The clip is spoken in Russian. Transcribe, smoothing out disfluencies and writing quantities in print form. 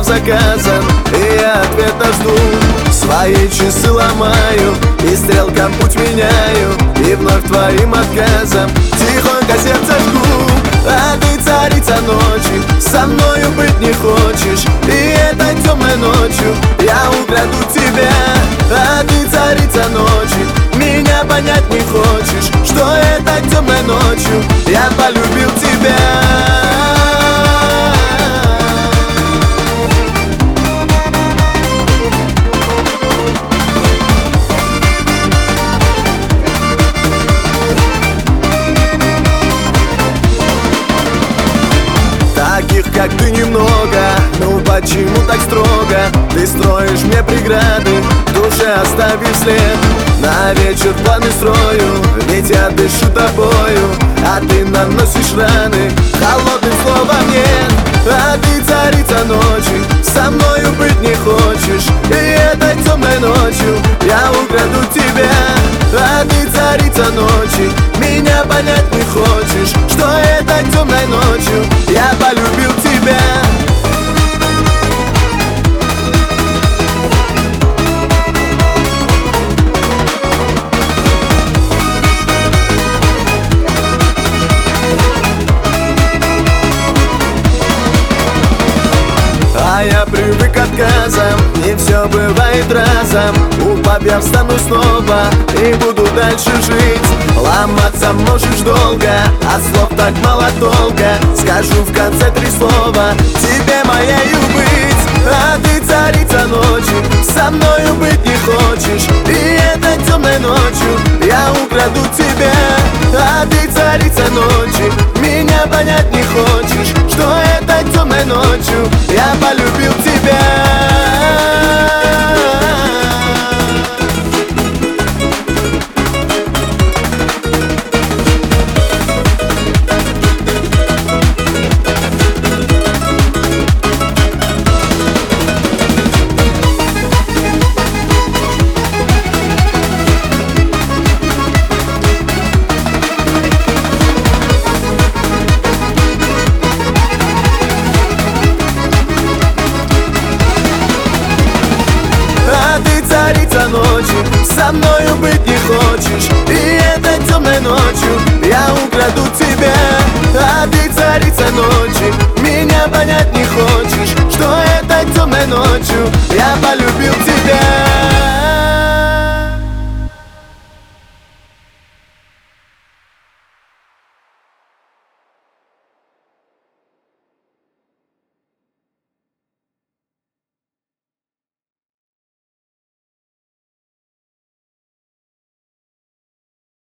заказом, и я ответа жду. Свои часы ломаю и стрелкам путь меняю, и вновь твоим отказом тихонько сердце жгу. А ты царица ночи, со мною быть не хочешь, и этой темной ночью я украду тебя. А ты царица ночи, меня понять не хочешь, что этой темной ночью я полюбил тебя. Таких, как ты, немного, ну почему так строго? Ты строишь мне преграды, в душе оставив след. На вечер планы строю, ведь я дышу тобою, а ты наносишь раны, холодным словом нет. А ты царица ночи, со мною быть не хочешь, и этой темной ночью я украду тебя. А ты царица ночи, меня понять не хочешь, что этой темной ночью я полюбил тебя. А я привык к отказам, не все бывает разом. Упав, я встану снова и буду дальше жить. Ломаться можешь долго, от слов так мало толка. Скажу в конце 3 слова, тебе моею быть. А ты царица ночи, со мною быть не хочешь, и этой темной ночью я украду тебя. А ты царица ночи, меня понять не хочешь, что этой темной ночью я полюбил тебя. Царица ночи, со мною быть не хочешь, и этой темной ночью я украду тебя. А ты царица ночи, меня понять не хочешь, что этой темной ночью я полюбил.